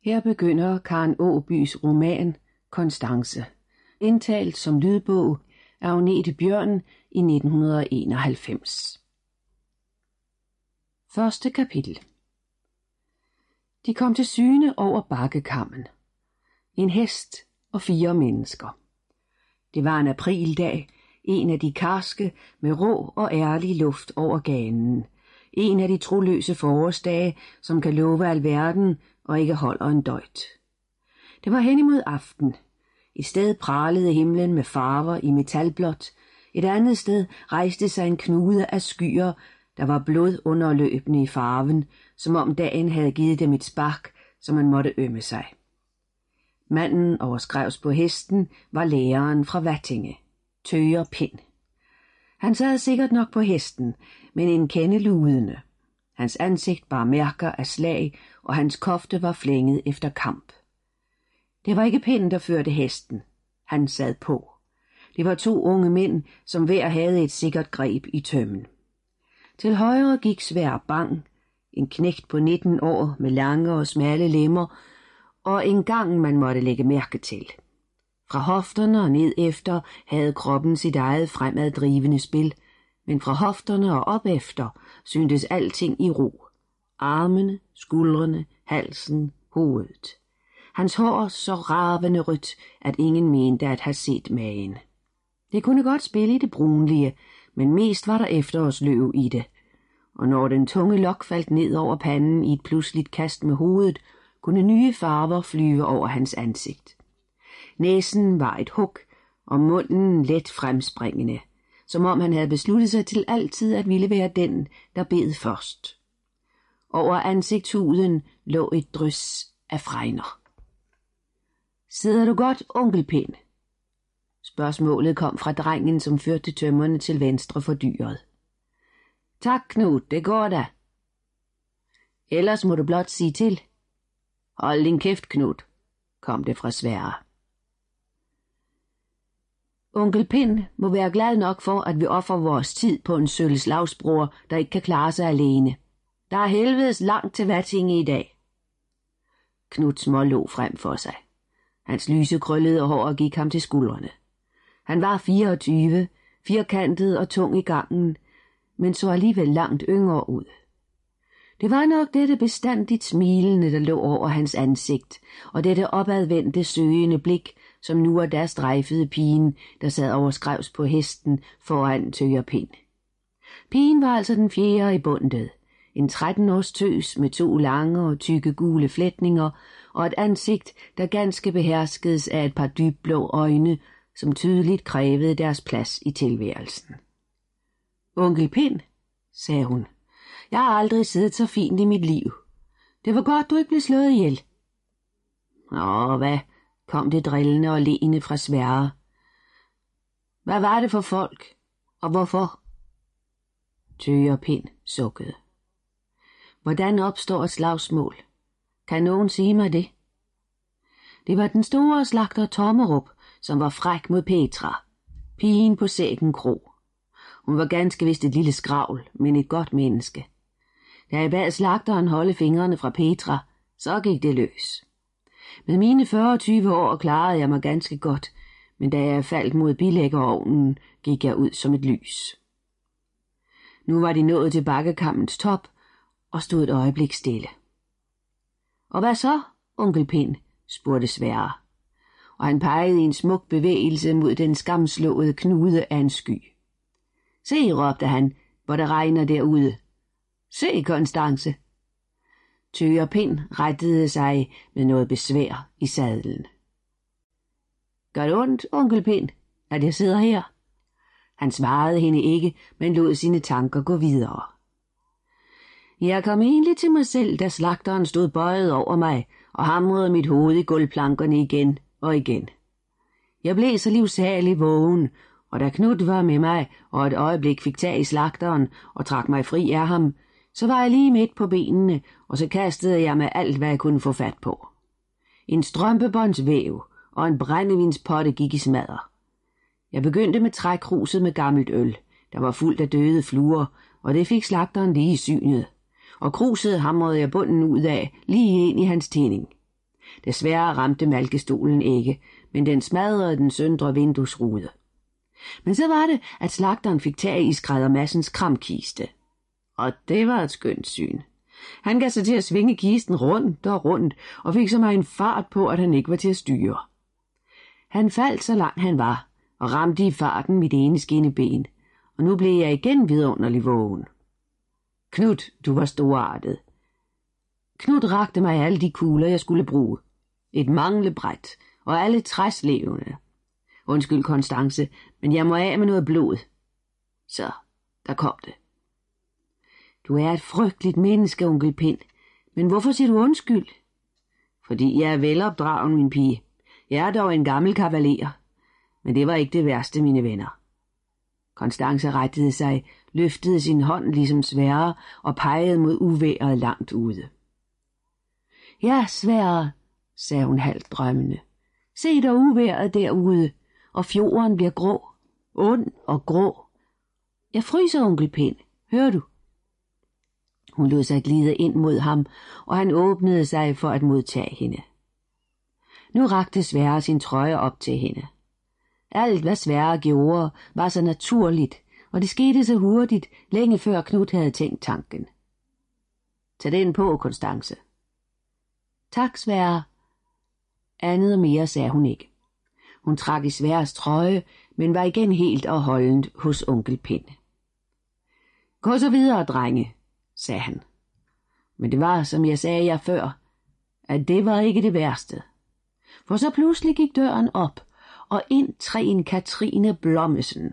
Her begynder Karen Aabys roman Konstance, indtalt som lydbog af Agnete Bjørn i 1991. Første kapitel. De kom til syne over bakkekammen. En hest og 4 mennesker. Det var en aprildag, en af de karske med rå og ærlig luft over ganen. En af de troløse forårsdage, som kan love alverden og ikke holder en døjt. Det var hen imod aften. Et sted pralede himlen med farver i metalblåt. Et andet sted rejste sig en knude af skyer, der var blodunderløbende i farven, som om dagen havde givet dem et spark, så man måtte ømme sig. Manden overskrevs på hesten var læreren fra Vattinge, Tøger Pind. Han sad sikkert nok på hesten, men en kende ludende. Hans ansigt bar mærker af slag, og hans kofte var flænget efter kamp. Det var ikke Pind, der førte hesten. Han sad på. Det var 2 unge mænd, som hver havde et sikkert greb i tømmen. Til højre gik Svær Bang, en knægt på 19 år med lange og smalle lemmer, og en gang man måtte lægge mærke til. Fra hofterne og ned efter havde kroppen sit eget fremaddrivende spil, men fra hofterne og op efter syntes alting i ro. Armene, skuldrene, halsen, hovedet. Hans hår så ravende rødt, at ingen mente at have set magen. Det kunne godt spille i det brunlige, men mest var der efterårsløv i det. Og når den tunge lok faldt ned over panden i et pludseligt kast med hovedet, kunne nye farver flyve over hans ansigt. Næsen var et hug, og munden let fremspringende, som om han havde besluttet sig til altid at ville være den, der bed først. Over ansigtshuden lå et drys af fregner. Sidder du godt, onkel Pind? Spørgsmålet kom fra drengen, som førte tømmerne til venstre for dyret. Tak, Knud, det går da. Ellers må du blot sige til. Hold din kæft, Knud, kom det fra Sverre. Onkel Pind må være glad nok for, at vi offer vores tid på en sølvslagsbror, der ikke kan klare sig alene. Der er helvedes langt til Vattinge i dag. Knud smålå frem for sig. Hans lyse krøllede hår gik ham til skuldrene. Han var 24, firkantet og tung i gangen, men så alligevel langt yngre ud. Det var nok dette bestandigt smilende, der lå over hans ansigt, og dette opadvendte søgende blik, som nu og da strejfede pigen, der sad overskrevs på hesten foran Tøger Pind. Pigen var altså den 4. i bundet, en 13-års tøs med 2 lange og tykke gule flætninger, og et ansigt, der ganske beherskedes af et par dybblå øjne, som tydeligt krævede deres plads i tilværelsen. Onkel Pind, sagde hun, jeg har aldrig siddet så fint i mit liv. Det var godt, du ikke blev slået ihjel. Hvad, kom det drillende og leende fra Sverre. Hvad var det for folk, og hvorfor? Tøger Pind sukkede. Hvordan opstår et slagsmål? Kan nogen sige mig det? Det var den store slagter Tommerup, som var fræk mod Petra, pigen på Sækken Kro. Hun var ganske vist et lille skravl, men et godt menneske. Da jeg bad slagteren holde fingrene fra Petra, så gik det løs. Med mine 40-20 år klarede jeg mig ganske godt, men da jeg faldt mod bilæggerovnen, gik jeg ud som et lys. Nu var de nået til bakkekammens top og stod et øjeblik stille. Og hvad så, onkel Pind? Spurgte Sverre, og han pegede i en smuk bevægelse mod den skamslåede knude af en sky. Se, råbte han, hvor der regner derude. Se, Konstance. Tøger Pind rettede sig med noget besvær i sadlen. Gør det ondt, onkel Pind, at jeg sidder her? Han svarede hende ikke, men lod sine tanker gå videre. Jeg kom egentlig til mig selv, da slagteren stod bøjet over mig og hamrede mit hoved i gulvplankerne igen og igen. Jeg blev så livsalig vågen, og da Knud var med mig og et øjeblik fik tag i slagteren og trak mig fri af ham, så var jeg lige midt på benene, og så kastede jeg med alt, hvad jeg kunne få fat på. En strømpebåndsvæv og en brændevinspotte gik i smadder. Jeg begyndte med trækruset med gammelt øl, der var fuldt af døde fluer, og det fik slagteren lige i synet. Og kruset hamrede jeg bunden ud af, lige ind i hans tæning. Desværre ramte malkestolen ikke, men den smadrede den søndre vinduesrude. Men så var det, at slagteren fik tag i skrædder Madsens kramkiste. Og det var et skønt syn. Han gav sig til at svinge kisten rundt og rundt, og fik så meget en fart på, at han ikke var til at styre. Han faldt så langt han var, og ramte i farten mit ene skinneben, og nu blev jeg igen vidunderlig vågen. Knut, du var storartet. Knut rakte mig alle de kugler, jeg skulle bruge. Et manglebræt og alle træslevene. Undskyld, Konstance, men jeg må af med noget blod. Så, der kom det. Du er et frygteligt menneske, onkel Pind. Men hvorfor siger du undskyld? Fordi jeg er velopdragen, min pige. Jeg er dog en gammel kavaler. Men det var ikke det værste, mine venner. Konstance rettede sig, løftede sin hånd ligesom Sverre og pegede mod uvejret langt ude. Ja, Sverre, sagde hun halvt drømmende. Se der uvejret derude, og fjorden bliver grå, ond og grå. Jeg fryser, onkel Pind. Hører du? Hun lod sig glide ind mod ham, og han åbnede sig for at modtage hende. Nu rakte Sverre sin trøje op til hende. Alt, hvad Sverre gjorde, var så naturligt, og det skete så hurtigt, længe før Knut havde tænkt tanken. Tag den på, Konstance. Tak, Sverre. Andet og mere sagde hun ikke. Hun trak i Sverres trøje, men var igen helt og holdent hos onkel Pind. Gå så videre, drenge, sagde han. Men det var, som jeg sagde jer før, at det var ikke det værste. For så pludselig gik døren op, og ind træen Katrine Blommesen.